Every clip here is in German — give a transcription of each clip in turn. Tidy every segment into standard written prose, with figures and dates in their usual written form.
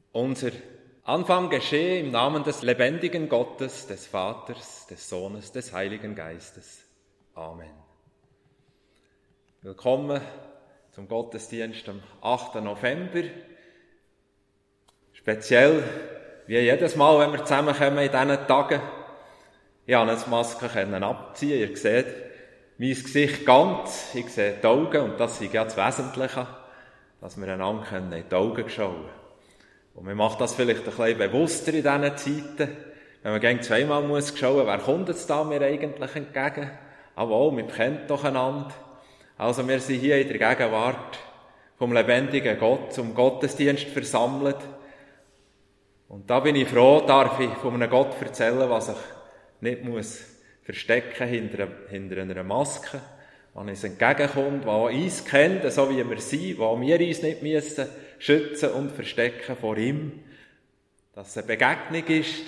Unser Anfang geschehe im Namen des lebendigen Gottes, des Vaters, des Sohnes, des Heiligen Geistes. Amen. Willkommen zum Gottesdienst am 8. November. Speziell, wie jedes Mal, wenn wir zusammenkommen in diesen Tagen. Ich konnte die Maske abziehen. Ihr seht mein Gesicht ganz. Ich sehe die Augen und das ist ja das Wesentliche, dass wir einander in die Augen schauen können. Und man macht das vielleicht ein bisschen bewusster in diesen Zeiten, wenn man gegen zweimal muss schauen, wer kommt jetzt da mir eigentlich entgegen? Aber auch, wir kennen doch einander. Also wir sind hier in der Gegenwart vom lebendigen Gott zum Gottesdienst versammelt. Und da bin ich froh, darf ich von einem Gott erzählen, was sich nicht muss verstecken hinter einer Maske, der uns entgegenkommt, der uns kennt, so wie wir sind, wo wir uns nicht müssen schützen und verstecken vor ihm. Dass es eine Begegnung ist,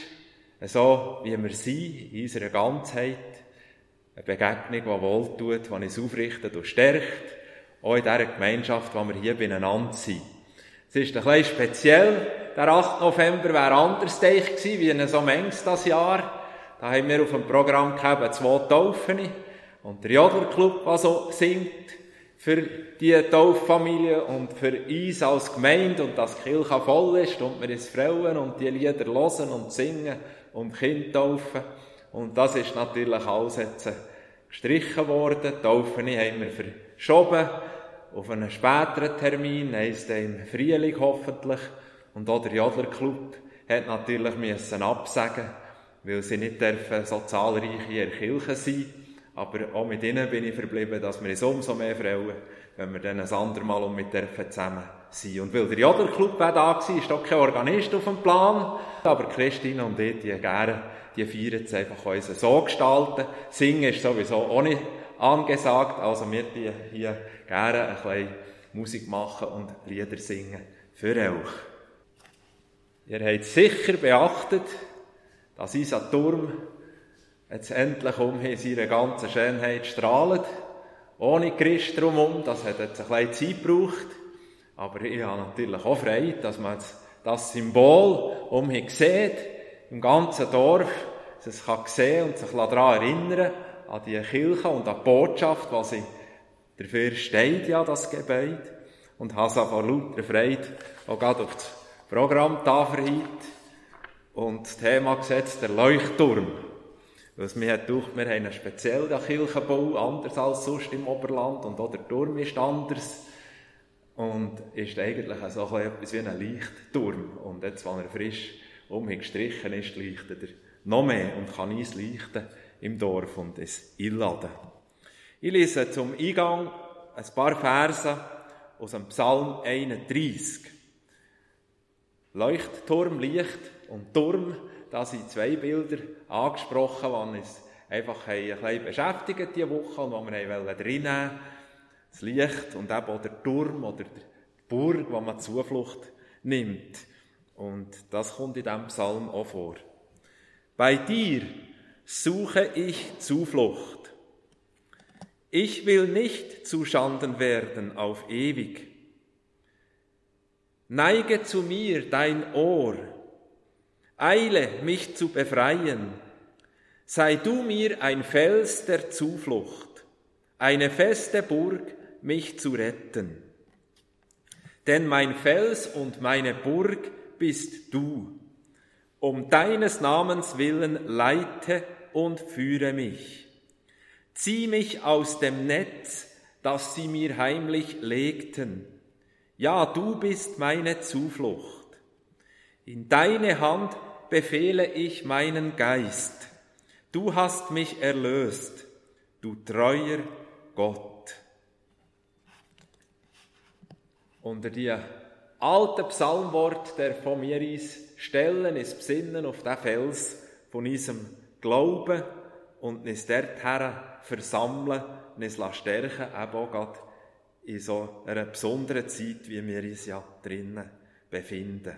so wie wir sind, in unserer Ganzheit. Eine Begegnung, die wohltut, die uns aufrichtet und stärkt, auch in dieser Gemeinschaft, wo wir hier beieinander sind. Es ist ein bisschen speziell, der 8. November wäre anders gedacht gewesen, wie so manches das Jahr. Da haben wir auf dem Programm gehabt 2 Taufen und der Jodlerclub, der so singt für die Tauffamilie und für uns als Gemeinde und dass die Kirche voll ist und wir uns freuen und die Lieder hören und singen und Kinder taufen. Und das ist natürlich alles jetzt gestrichen worden. Die Taufen haben wir verschoben auf einen späteren Termin, heisst im Frühling hoffentlich. Und auch der Jodlerclub hat natürlich müssen absagen, weil sie nicht dürfen so zahlreich in der Kirche sein. Aber auch mit ihnen bin ich verblieben, dass wir uns umso mehr freuen, wenn wir dann ein andermal mit zusammen sein. Und weil der Jodlerclub da war, ist doch kein Organist auf dem Plan. Aber Christine und ich, die feiern es einfach uns so gestalten. Singen ist sowieso auch nicht angesagt. Also wir die hier gerne ein bisschen Musik machen und Lieder singen für euch. Ihr habt sicher beachtet, dass unser Turm jetzt endlich in seiner ganzen Schönheit strahlt. Ohne Christ drumherum, das hat jetzt ein bisschen Zeit gebraucht. Aber ich habe natürlich auch Freude, dass man jetzt das Symbol sieht, im ganzen Dorf, dass es kann sehen und sich daran erinnern, an die Kirche und an die Botschaft, was sie dafür steht, ja, das Gebäude. Und habe es auch vor lauter Freude auch gerade auf das Programmtafel heute und das Thema gesetzt, der Leuchtturm. Weil es mir hat gedacht, wir haben einen speziellen Kirchenbau, anders als sonst im Oberland, und auch der Turm ist anders. Und ist eigentlich so etwas wie ein Leuchtturm. Und jetzt, wenn er frisch gestrichen ist, leuchtet er noch mehr und kann uns leuchten im Dorf und es einladen. Ich lese zum Eingang ein paar Verse aus dem Psalm 31. Leuchtturm, Licht und Turm, da sind 2 Bilder angesprochen, die uns einfach ein bisschen beschäftigt diese Woche und die wir reinnehmen wollten. Das Licht und eben auch der Turm oder die Burg, wo man Zuflucht nimmt. Und das kommt in diesem Psalm auch vor. Bei dir suche ich Zuflucht. Ich will nicht zuschanden werden auf ewig. Neige zu mir dein Ohr. Eile, mich zu befreien. Sei du mir ein Fels der Zuflucht, eine feste Burg, mich zu retten. Denn mein Fels und meine Burg bist du. Um deines Namens willen leite und führe mich. Zieh mich aus dem Netz, das sie mir heimlich legten. Ja, du bist meine Zuflucht. In deine Hand befehle ich meinen Geist. Du hast mich erlöst, du treuer Gott. Unter die alten Psalmwort, der von mir uns stellen, ist Besinnen auf den Fels von unserem Glauben und uns dorthin versammeln, uns stärken, eben auch gerade in so einer besonderen Zeit, wie wir uns ja drinnen befinden.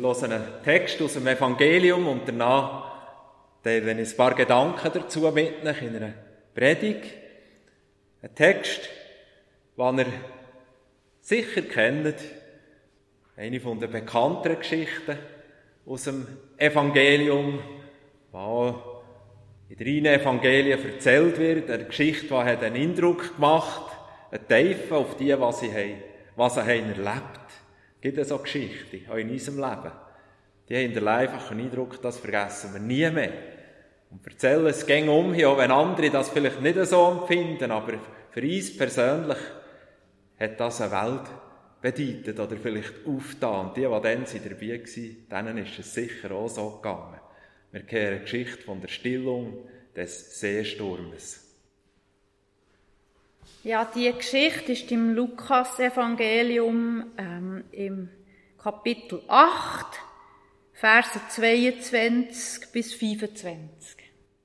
hören einen Text aus dem Evangelium und danach teile ich ein paar Gedanken dazu mit euch in einer Predigt. Ein Text, den ihr sicher kennt, eine von den bekannteren Geschichten aus dem Evangelium, die auch in den Evangelien erzählt wird. Eine Geschichte, die hat einen Eindruck gemacht, einen Tiefen auf die, was sie erlebt haben. Es gibt so Geschichten, auch in unserem Leben. Die haben einfach einen Eindruck, das vergessen wir nie mehr. Und erzählen es gäng umher, auch wenn andere das vielleicht nicht so empfinden, aber für uns persönlich hat das eine Welt bedeutet oder vielleicht aufgetan. Die dann dabei waren, denen ist es sicher auch so gegangen. Wir kennen eine Geschichte von der Stillung des Seesturmes. Ja, die Geschichte ist im Lukas-Evangelium im Kapitel 8, Verse 22 bis 25.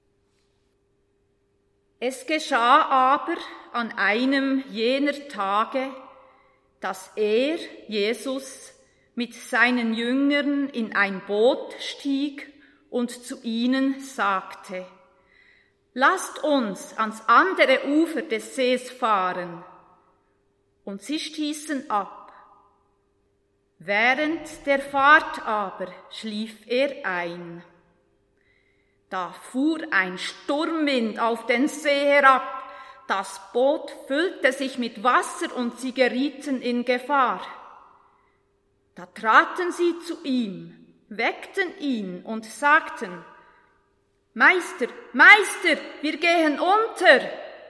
Es geschah aber an einem jener Tage, dass er, Jesus, mit seinen Jüngern in ein Boot stieg und zu ihnen sagte: Lasst uns ans andere Ufer des Sees fahren. Und sie stießen ab. Während der Fahrt aber schlief er ein. Da fuhr ein Sturmwind auf den See herab, das Boot füllte sich mit Wasser und sie gerieten in Gefahr. Da traten sie zu ihm, weckten ihn und sagten: Meister, Meister, wir gehen unter.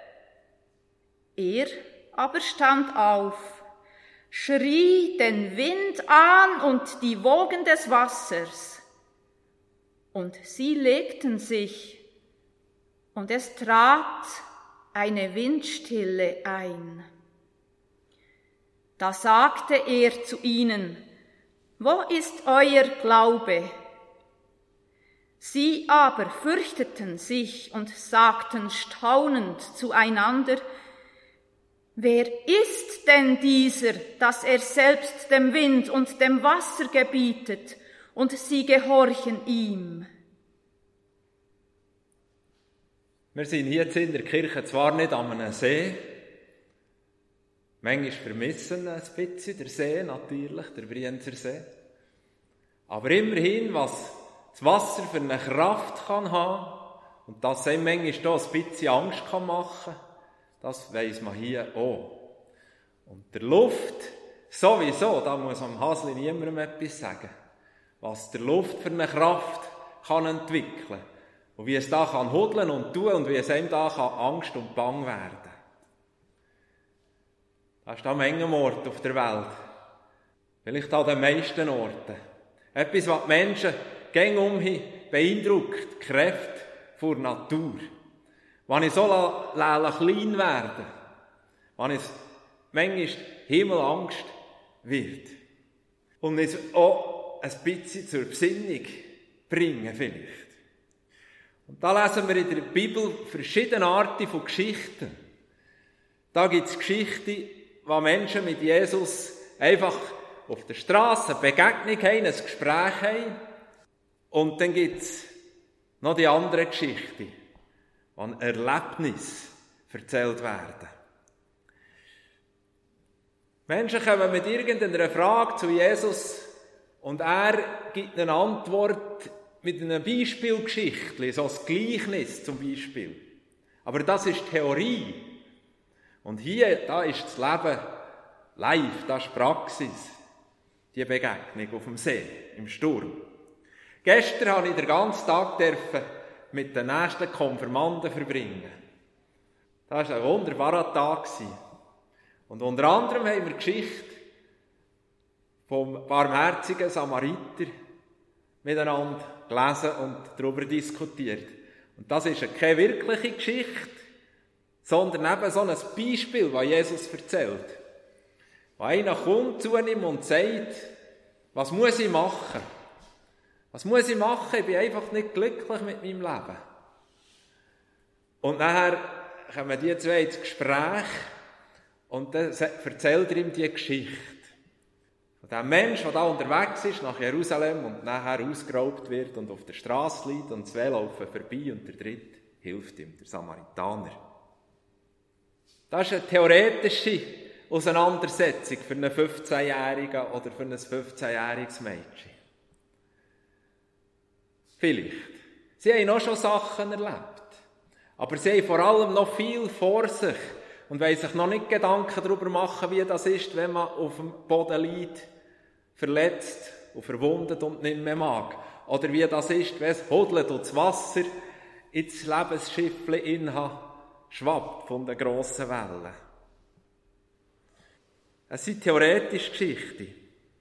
Er aber stand auf, schrie den Wind an und die Wogen des Wassers. Und sie legten sich, und es trat eine Windstille ein. Da sagte er zu ihnen: Wo ist euer Glaube? Sie aber fürchteten sich und sagten staunend zueinander: Wer ist denn dieser, dass er selbst dem Wind und dem Wasser gebietet, und sie gehorchen ihm? Wir sind hier jetzt in der Kirche zwar nicht an einem See, manchmal vermissen wir ein bisschen den See natürlich, der Brienzer See, aber immerhin, was das Wasser für eine Kraft kann haben und dass es manchmal da ein bisschen Angst kann machen, das weiss man hier auch. Und der Luft sowieso, da muss am Hasli niemandem etwas sagen, was der Luft für eine Kraft kann entwickeln und wie es da kann hudeln und tun und wie es einem da kann Angst und Bang werden. Das ist an manchem Ort auf der Welt, vielleicht an den meisten Orten. Etwas, was die Menschen gäng umhin beeindruckt, die Kräfte vor Natur. Wenn ich so klein werde, wenn es manchmal Himmelangst wird und es auch ein bisschen zur Besinnung bringen vielleicht. Und da lesen wir in der Bibel verschiedene Arten von Geschichten. Da gibt es Geschichten, wo Menschen mit Jesus einfach auf der Straße eine Begegnung haben, ein Gespräch haben. Und dann gibt es noch die andere Geschichte, wo ein Erlebnis erzählt werden. Menschen kommen mit irgendeiner Frage zu Jesus und er gibt eine Antwort mit einer Beispielgeschichte, so ein Gleichnis zum Beispiel. Aber das ist Theorie. Und hier, da ist das Leben live, das ist Praxis. Die Begegnung auf dem See, im Sturm. Gestern durfte ich den ganzen Tag mit den nächsten Konfirmanden verbringen. Das war ein wunderbarer Tag. Und unter anderem haben wir die Geschichte vom barmherzigen Samariter miteinander gelesen und darüber diskutiert. Und das ist keine wirkliche Geschichte, sondern eben so ein Beispiel, das Jesus erzählt. Wo einer kommt zu ihm und sagt: Was muss ich machen? Was muss ich machen? Ich bin einfach nicht glücklich mit meinem Leben. Und nachher kommen die zwei ins Gespräch und dann erzählt er ihm die Geschichte. Und der Mensch, der da unterwegs ist, nach Jerusalem und nachher ausgeraubt wird und auf der Straße liegt und zwei laufen vorbei und der dritte hilft ihm, der Samaritaner. Das ist eine theoretische Auseinandersetzung für einen 15-Jährigen oder für ein 15-jähriges Mädchen. Vielleicht. Sie haben auch schon Sachen erlebt. Aber sie haben vor allem noch viel vor sich und wollen sich noch nicht Gedanken darüber machen, wie das ist, wenn man auf dem Boden liegt, verletzt und verwundet und nicht mehr mag. Oder wie das ist, wenn es hudelt und das Wasser ins Lebensschiffchen schwappt von den grossen Wellen. Es sind theoretische Geschichten.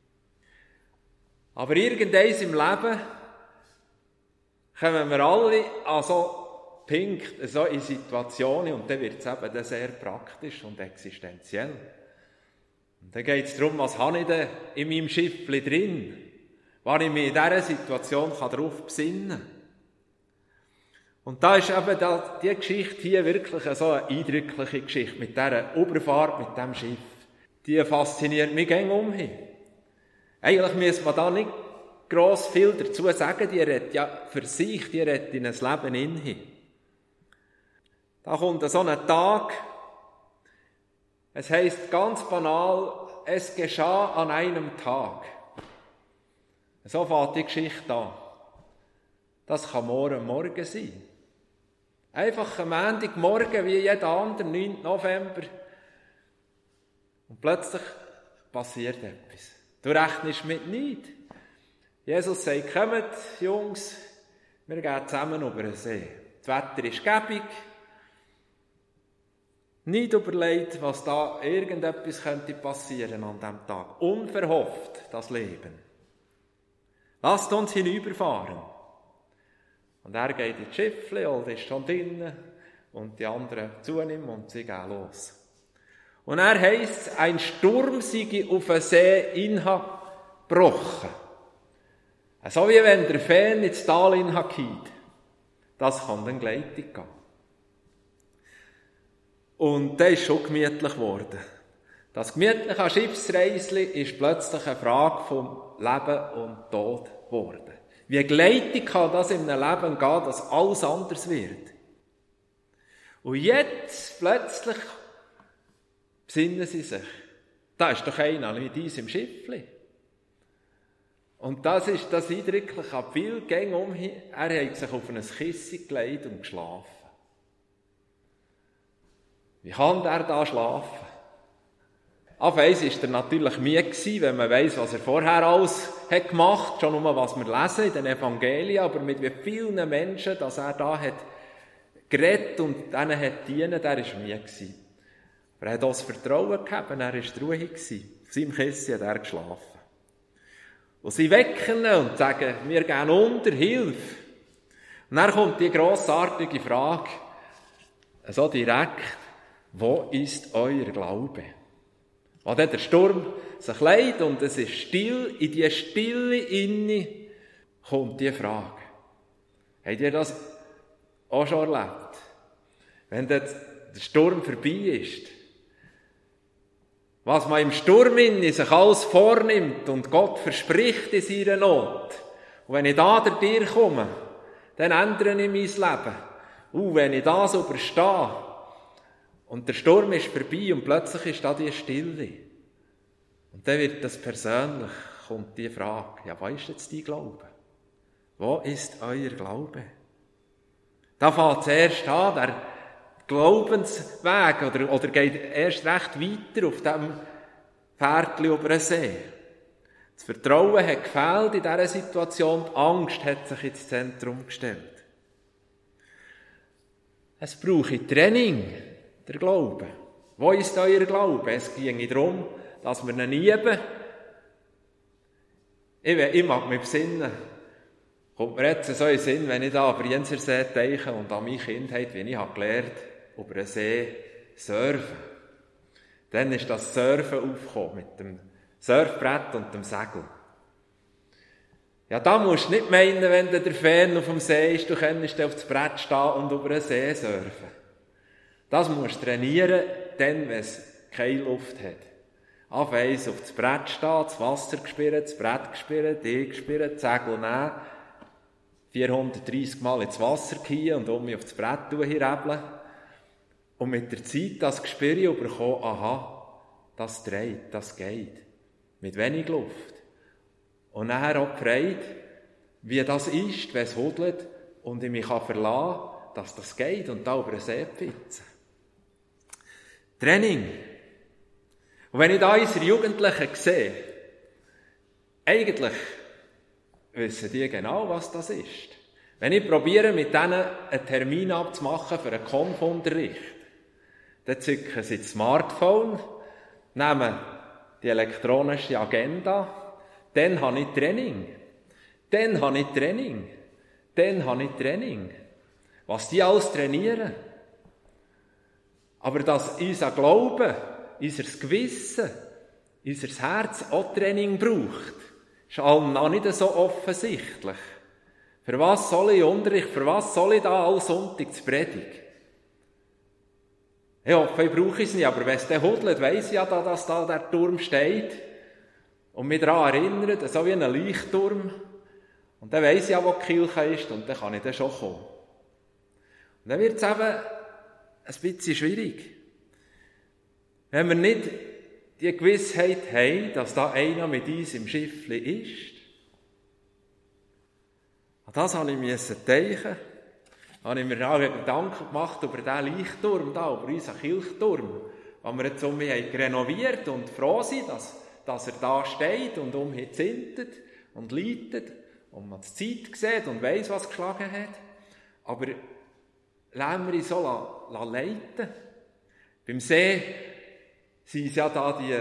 Aber irgendeins im Leben kommen wir alle an so Punkte, so in Situationen und dann wird es eben sehr praktisch und existenziell. Und dann geht es darum, was habe ich denn in meinem Schiffchen drin, was ich mich in dieser Situation darauf besinnen kann. Und da ist eben diese Geschichte hier wirklich so eine eindrückliche Geschichte mit dieser Überfahrt, mit diesem Schiff. Die fasziniert mich gäng umhin. Eigentlich müsste man da nicht gross viel dazu sagen, die redet ja für sich, die redet in ein Leben inhin. Da kommt so ein Tag, es heisst ganz banal, es geschah an einem Tag. So fängt die Geschichte an. Das kann morgen sein. Einfach am Montagmorgen wie jeder andere, 9. November. Und plötzlich passiert etwas. Du rechnest mit nichts. Jesus sagt, kommt, Jungs, wir gehen zusammen über den See. Das Wetter ist gäbig. Nicht überlegt, was da irgendetwas könnte passieren an diesem Tag. Unverhofft, das Leben. Lasst uns hinüberfahren. Und er geht ins Schiffchen und ist schon drinnen und die anderen zu ihm und sie gehen los. Und er heisst, ein Sturm sei auf den See hingebrochen. So wie wenn der Fähn ins Tal hingeht. Das kann dann gleitig gehen. Und das ist schon gemütlich geworden. Das gemütliche Schiffsreisli ist plötzlich eine Frage vom Leben und Tod geworden. Wie gleitig kann das in einem Leben gehen, dass alles anders wird? Und jetzt plötzlich besinnen sie sich. Da ist doch einer mit uns im Schiffli. Und das ist das Eindrückliche. Ab viel Gänge umhin, er hat sich auf ein Kissen gelegt und geschlafen. Wie kann er da schlafen? Auf eins war er natürlich müde, wenn man weiss, was er vorher alles hat gemacht, schon nur was wir lesen in den Evangelien, aber mit wie vielen Menschen, dass er da hat geredet und denen hat dienen, der war müde. Aber er hat auch das Vertrauen gehabt, er war ruhig. Auf seinem Kissen hat er geschlafen. Und sie wecken ihn und sagen, wir gehen unter, Hilfe. Und dann kommt die grossartige Frage, so direkt, wo ist euer Glaube? Als dann der Sturm sich legt und es ist still, in die Stille inne kommt die Frage. Habt ihr das auch schon erlebt? Wenn der Sturm vorbei ist, was man im Sturm in sich alles vornimmt und Gott verspricht in seiner Not. Und wenn ich da dir komme, dann ändere ich mein Leben. Wenn ich das überstehe, und der Sturm ist vorbei und plötzlich ist da die Stille. Und dann wird das persönlich, kommt die Frage, ja, was ist jetzt dein Glaube? Wo ist euer Glaube? Da fängt es erst an, der Glaubensweg, oder geht erst recht weiter auf dem Pferdchen über den See. Das Vertrauen hat gefehlt in dieser Situation, die Angst hat sich ins Zentrum gestellt. Es braucht Training, der Glaube. Wo ist euer Glaube? Es ginge darum, dass wir ihn üben. Ich mag mich besinnen. Kommt mir jetzt so in den Sinn, wenn ich da an Brienzersee denke und an meine Kindheit, wie ich habe gelernt, über den See surfen. Dann ist das Surfen aufgekommen mit dem Surfbrett und dem Segel. Ja, da musst du nicht meinen, wenn der Fähn auf dem See ist, du kannst auf das Brett stehen und über den See surfen. Das musst du trainieren, dann, wenn es keine Luft hat. Eins auf das Brett stehen, das Wasser gespirrt, das Brett gespirrt, ich gespirrt, die Segel nehmen, 430 Mal ins Wasser gehen und mich auf das Brett hinrebeln. Und mit der Zeit das Gespür bekommen, aha, das dreht, das geht. Mit wenig Luft. Und nachher auch die Freude, wie das ist, wenn es hudelt und ich mich verlassen kann, dass das geht und da über den See pfitzen. Training. Und wenn ich da unsere Jugendlichen sehe, eigentlich wissen die genau, was das ist. Wenn ich probiere, mit denen einen Termin abzumachen für einen Konfunterricht, dann zücken sie das Smartphone, nehmen die elektronische Agenda, dann habe ich Training. Was die alles trainieren. Aber dass unser Glaube, unser Gewissen, unser Herz auch Training braucht, ist allen noch nicht so offensichtlich. Für was soll ich Unterricht, für was soll ich da all Sonntag zu predigen? Ich hoffe, ich brauche es nicht, aber wenn es dann hudelt, weiss ich ja, dass da der Turm steht und mich daran erinnert, so wie ein Leuchtturm. Und dann weiss ich ja, wo die Kirche ist und dann kann ich dann schon kommen. Und dann wird es eben ein bisschen schwierig. Wenn wir nicht die Gewissheit haben, dass da einer mit uns im Schiffli ist. An das habe ich denken. Da habe ich mir auch Gedanken gemacht über diesen Leuchtturm da, über unseren Kirchturm, den wir jetzt renoviert und froh sind, dass er da steht und zintet und leitet und man die Zeit sieht und weiss, was geschlagen hat. Aber lassen wir ihn so leiten. Beim See sind es ja da die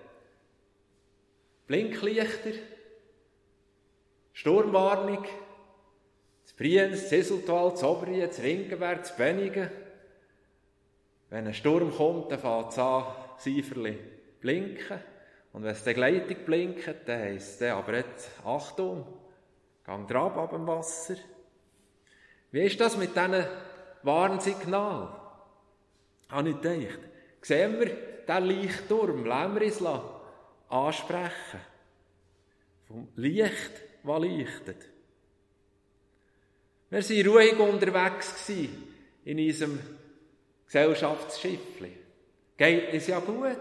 Blinklichter, Sturmwarnung, das Brienz, das Eseltal, das Oberien, das Ringenberg, das Bennigen. Wenn ein Sturm kommt, dann fängt es an, Seiferli blinken. Und wenn es die Gleitung blinkt, dann heisst es aber jetzt, Achtung, gang drauf ab dem Wasser. Wie ist das mit diesen Warnsignalen? Habe ich gedacht. Sehen wir diesen Leuchtturm, lassen wir uns ansprechen. Vom Licht, das leuchtet. Wir waren ruhig unterwegs in unserem Gesellschaftsschiffli. Geht es ja gut.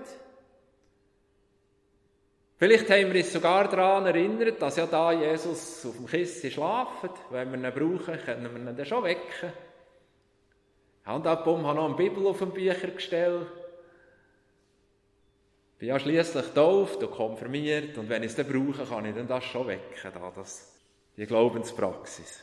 Vielleicht haben wir uns sogar daran erinnert, dass ja da Jesus auf dem Kissen schlaft. Wenn wir ihn brauchen, können wir ihn dann schon wecken. Und ab und habe noch eine Bibel auf dem Büchergestell. Ich bin ja schliesslich getauft und konfirmiert. Und wenn ich es dann brauche, kann ich dann das schon wecken. Die Glaubenspraxis.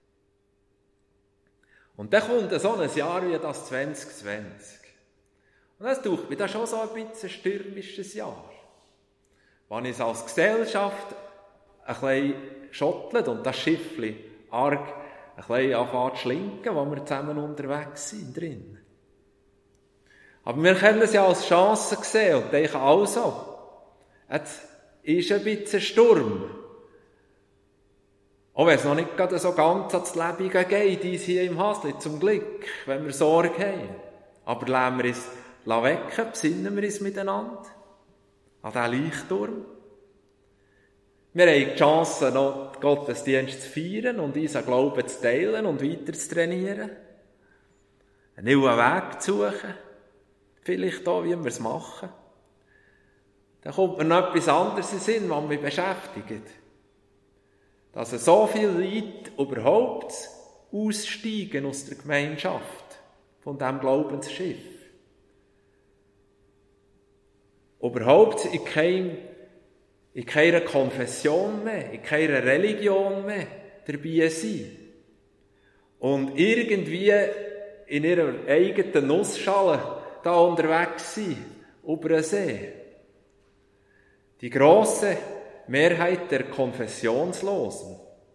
Und dann kommt so ein Jahr wie das 2020. Und das tut mir schon so ein bisschen ein stürmisches Jahr. Wenn ich es als Gesellschaft ein bisschen schottelt und das Schiffli arg ein bisschen anfängt zu schlinken, wo wir zusammen unterwegs sind drin. Aber wir können es ja als Chance sehen und denken also, jetzt ist ein bisschen Sturm. Auch wenn es noch nicht gerade so ganz ans Leben geht, uns hier im Hasli, zum Glück, wenn wir Sorge haben. Aber lassen wir uns wecken, besinnen wir uns miteinander an diesen Leuchtturm. Wir haben die Chance, noch den Gottesdienst zu feiern und unseren Glauben zu teilen und weiter zu trainieren. Einen neuen Weg zu suchen. Vielleicht auch, wie wir es machen. Dann kommt mir noch etwas anderes in den Sinn, was mich beschäftigt. Dass so viele Leute überhaupt aussteigen aus der Gemeinschaft von diesem Glaubensschiff. Überhaupt in keiner Konfession mehr, in keiner Religion mehr dabei sein. Und irgendwie in ihrer eigenen Nussschale da unterwegs sein, über den See. Die grosse Mehrheit der Konfessionslosen,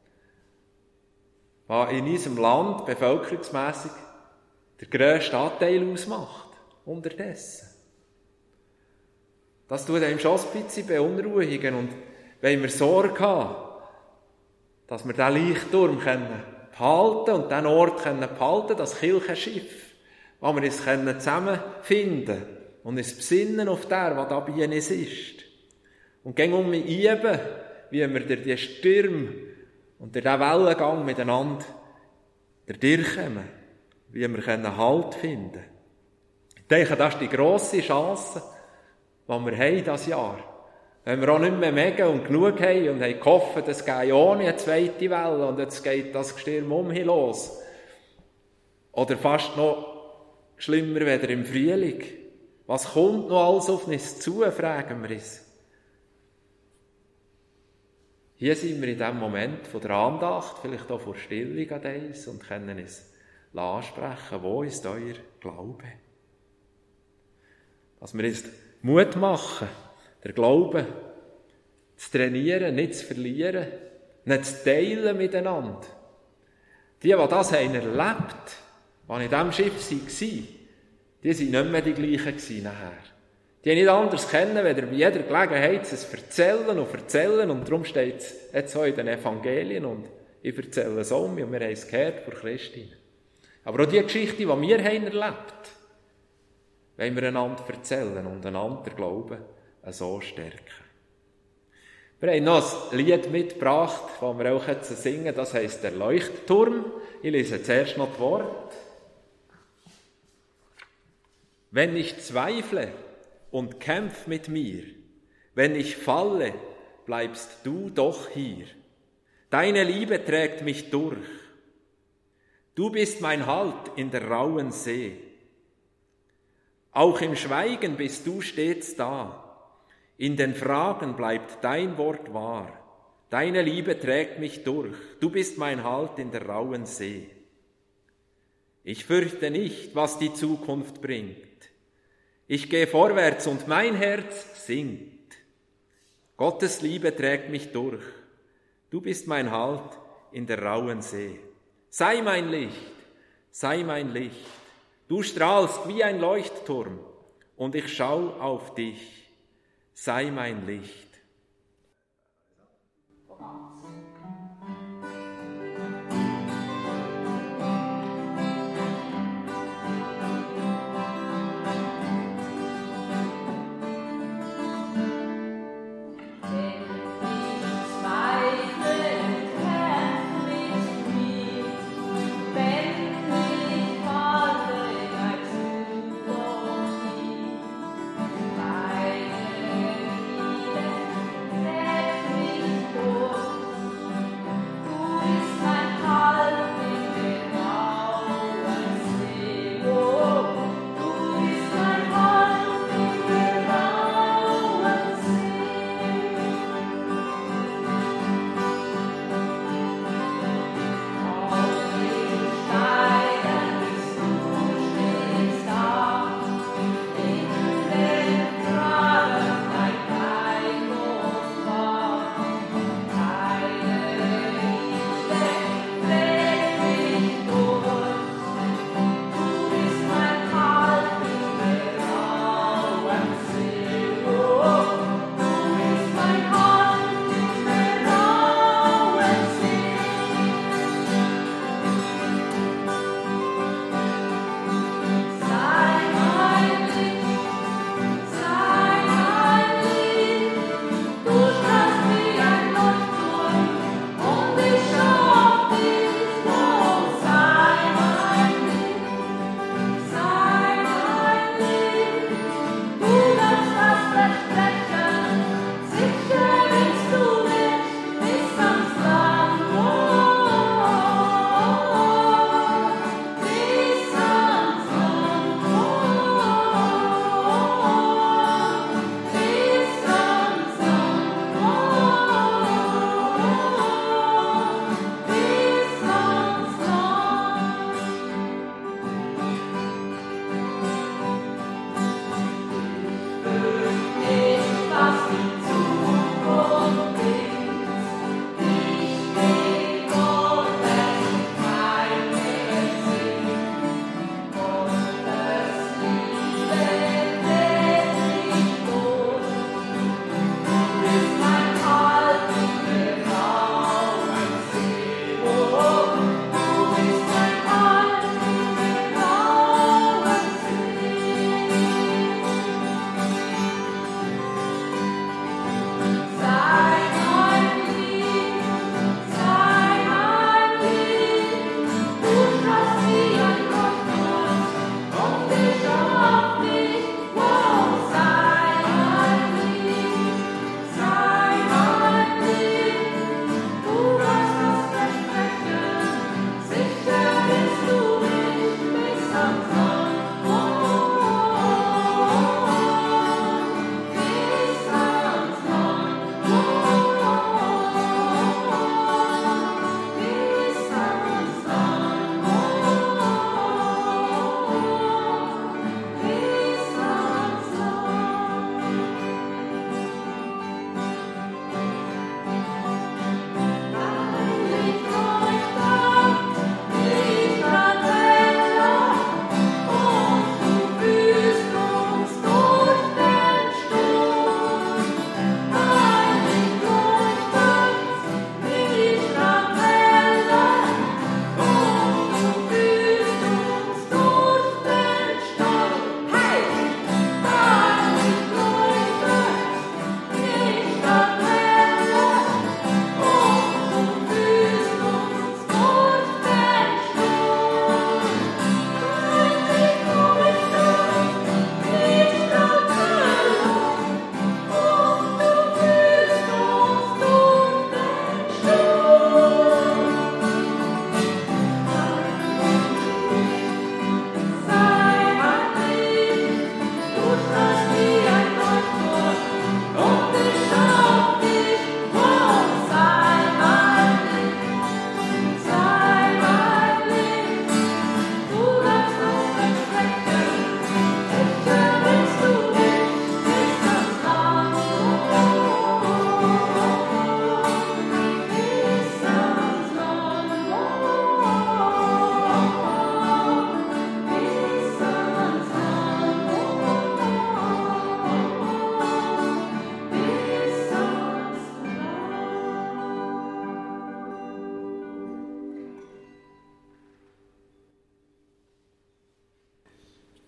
die in unserem Land bevölkerungsmässig der grösste Anteil ausmacht, unterdessen. Das tut einem schon ein bisschen beunruhigen und wenn wir Sorge haben, dass wir diesen Leuchtturm behalten und diesen Ort behalten, das Kirchenschiff, wo wir uns zusammenfinden können, und uns besinnen auf der, was da bei uns ist. Und gehen um mich üben, wie wir durch die Stürme und durch diesen Wellengang miteinander durchkommen, wie wir Halt finden können. Ich denke, das ist die grosse Chance, die wir haben dieses Jahr. Wenn wir auch nicht mehr mega und genug haben und haben gehofft, es geht ohne eine zweite Welle und jetzt geht das Gestirn los. Oder fast noch schlimmer wieder im Frühling. Was kommt noch alles auf uns zu, fragen wir uns. Hier sind wir in diesem Moment von der Andacht, vielleicht auch vor Stille an uns und können uns ansprechen, wo ist euer Glaube? Dass wir uns Mut machen, den Glauben zu trainieren, nicht zu verlieren, nicht zu teilen miteinander. Die das haben erlebt, die in diesem Schiff waren, die waren nicht mehr die gleichen nachher. Die haben nicht anders kennen, weder bei jeder Gelegenheit es erzählen und darum steht es jetzt auch in den Evangelien und ich erzähle es auch mir und wir haben es gehört von Christine. Aber auch die Geschichte, die wir haben erlebt, wollen wir einander erzählen und einander den Glauben so stärken. Wir haben noch ein Lied mitgebracht, das wir auch jetzt singen, das heisst «Der Leuchtturm». Ich lese zuerst noch das Wort. Wenn ich zweifle und kämpf mit mir, wenn ich falle, bleibst du doch hier. Deine Liebe trägt mich durch. Du bist mein Halt in der rauen See. Auch im Schweigen bist du stets da. In den Fragen bleibt dein Wort wahr. Deine Liebe trägt mich durch. Du bist mein Halt in der rauen See. Ich fürchte nicht, was die Zukunft bringt. Ich gehe vorwärts und mein Herz singt. Gottes Liebe trägt mich durch. Du bist mein Halt in der rauen See. Sei mein Licht, sei mein Licht. Du strahlst wie ein Leuchtturm und ich schau auf dich. Sei mein Licht.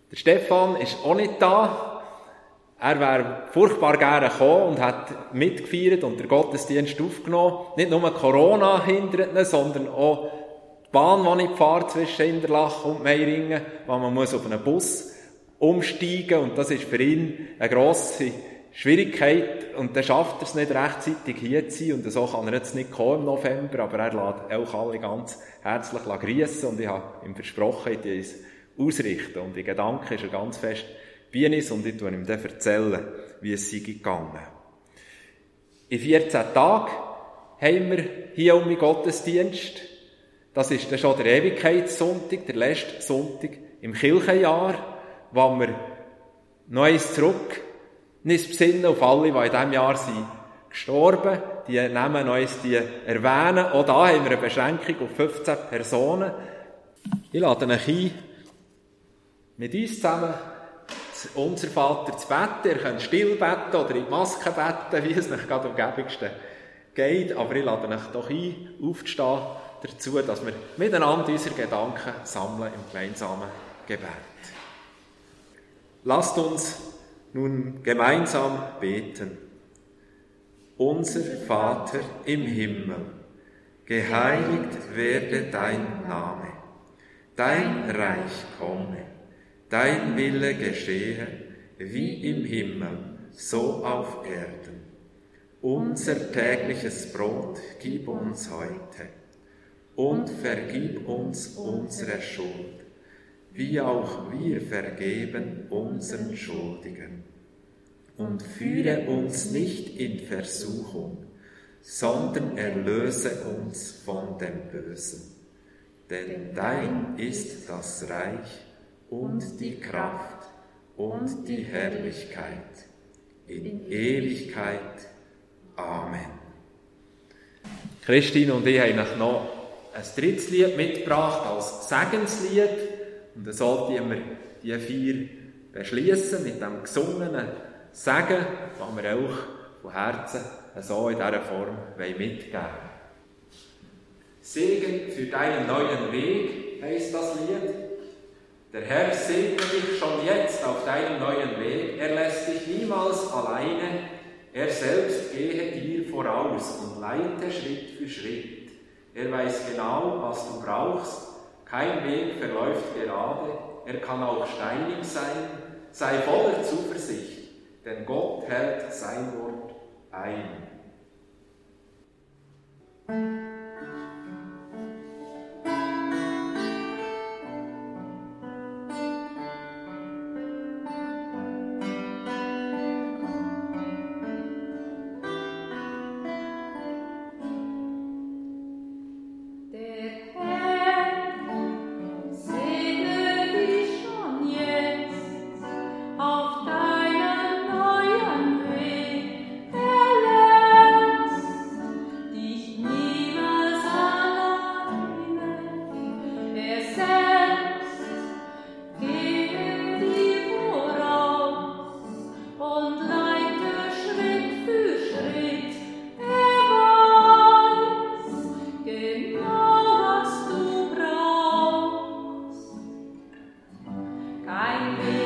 Der Stefan ist auch nicht da. Er wäre furchtbar gerne gekommen und hat mitgefeiert und den Gottesdienst aufgenommen. Nicht nur Corona hindert ihn, sondern auch die Bahn, die ich fahre zwischen Interlaken und Meiringen, wo man muss auf einen Bus umsteigen muss. Und das ist für ihn eine grosse Schwierigkeit. Und dann schafft er es nicht rechtzeitig hier zu sein. Und so kann er jetzt nicht kommen im November. Aber er lässt auch alle ganz herzlich grüßen. Und ich habe ihm versprochen, ich werde es ausrichten. Und in Gedanken ist er ganz fest bei uns. Und ich werde ihm dann erzählen, wie es sei gegangen. In 14 Tagen haben wir hier um den Gottesdienst. Das ist dann schon der Ewigkeitssonntag, der letzte Sonntag im Kirchenjahr, wo wir noch eins zurück ins Besinnen auf alle, die in diesem Jahr sind gestorben. Die nehmen noch eins, die erwähnen. Auch da haben wir eine Beschränkung auf 15 Personen. Ich lade euch ein, mit uns zusammen unser Vater zu beten. Ihr könnt still beten oder in die Maske beten, wie es euch gerade am gäbigsten geht. Aber ich lade euch doch ein, aufzustehen dazu, dass wir miteinander unsere Gedanken sammeln im gemeinsamen Gebet. Lasst uns nun gemeinsam beten. Unser Vater im Himmel, geheiligt werde dein Name, dein Reich komme, dein Wille geschehe, wie im Himmel, so auf Erden. Unser tägliches Brot gib uns heute und vergib uns unsere Schuld, wie auch wir vergeben unseren Schuldigen. Und führe uns nicht in Versuchung, sondern erlöse uns von dem Bösen. Denn dein ist das Reich und die Kraft und die Herrlichkeit in Ewigkeit. Amen. Christine und ich haben euch noch ein drittes Lied mitgebracht als Segenslied. Und dann sollten wir die 4 beschließen mit dem gesungenen Segen, das wir auch von Herzen so in dieser Form mitgeben wollen. Segen für deinen neuen Weg, heisst das Lied. Der Herr segne dich schon jetzt auf deinem neuen Weg. Er lässt dich niemals alleine. Er selbst gehe dir voraus und leite Schritt für Schritt. Er weiß genau, was du brauchst. Kein Weg verläuft gerade. Er kann auch steinig sein. Sei voller Zuversicht, denn Gott hält sein Wort ein. Kein Weg